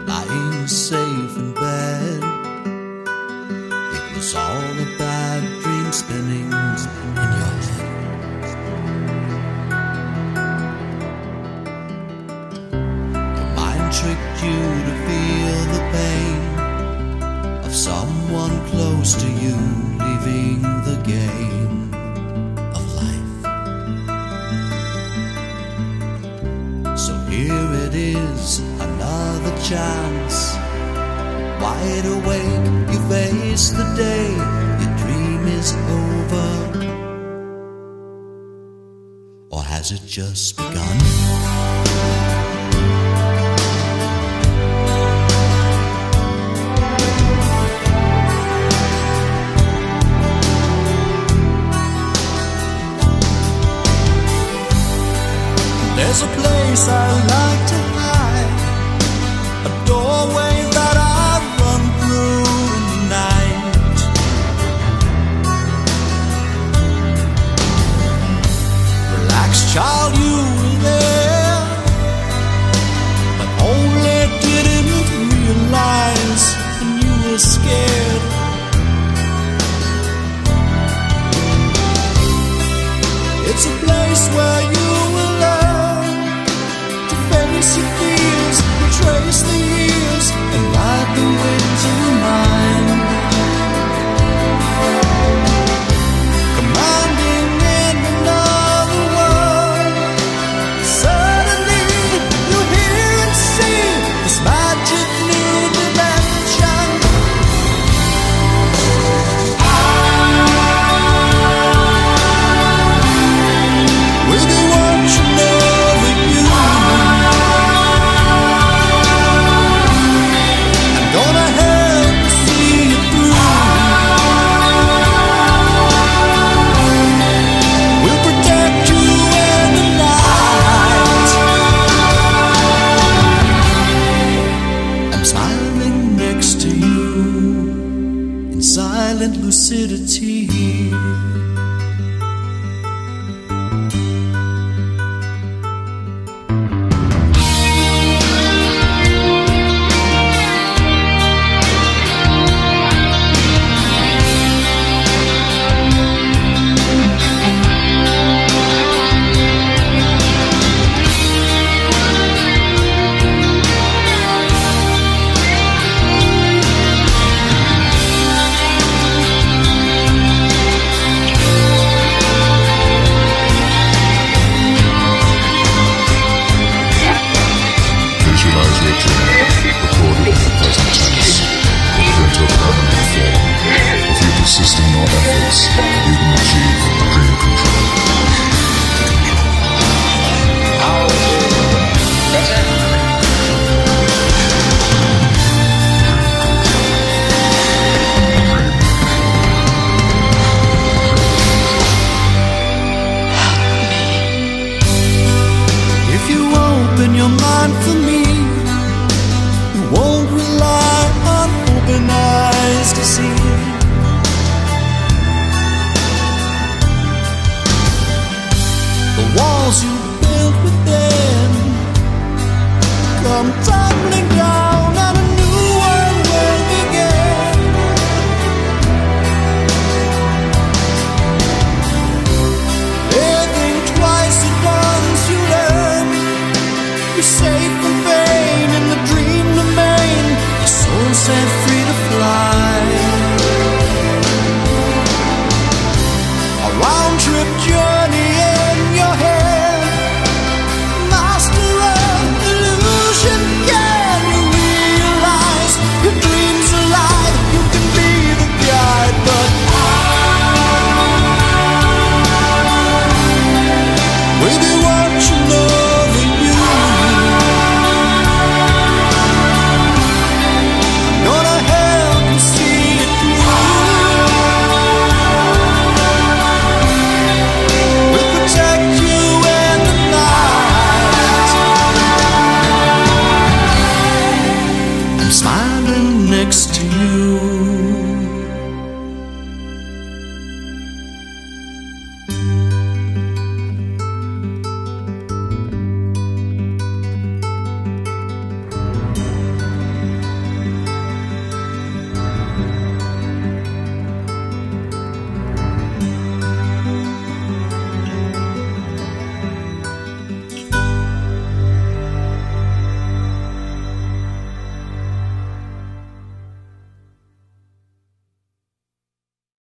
lying safe in bed. It was all a bad dream spinning in your head. Your mind tricked you to feel the pain of someone close to you leaving the game of life. So here it is, another chance. Wide awake, you face the day. Your dream is over, or has it just begun? There's a place I like to hide, a doorway that I run through in the night. Relax, child, you were there, but only didn't realize when you were scared. It's a place where you will learn to face your fears, retrace the years, and ride the winds of your mind. Commanding in another world, suddenly you hear and see this magic new dimension. We'll be watching over you. I'm gonna help you see it through. We'll protect you in the night. I'm smiling next to you in silent lucidity. Visualize your dream, recorded in the present tense, put into a permanent form. If you persist in your efforts, you can achieve dream control. If you open your mind for me, you won't rely on open eyes to see. The walls you built within come tumbling down.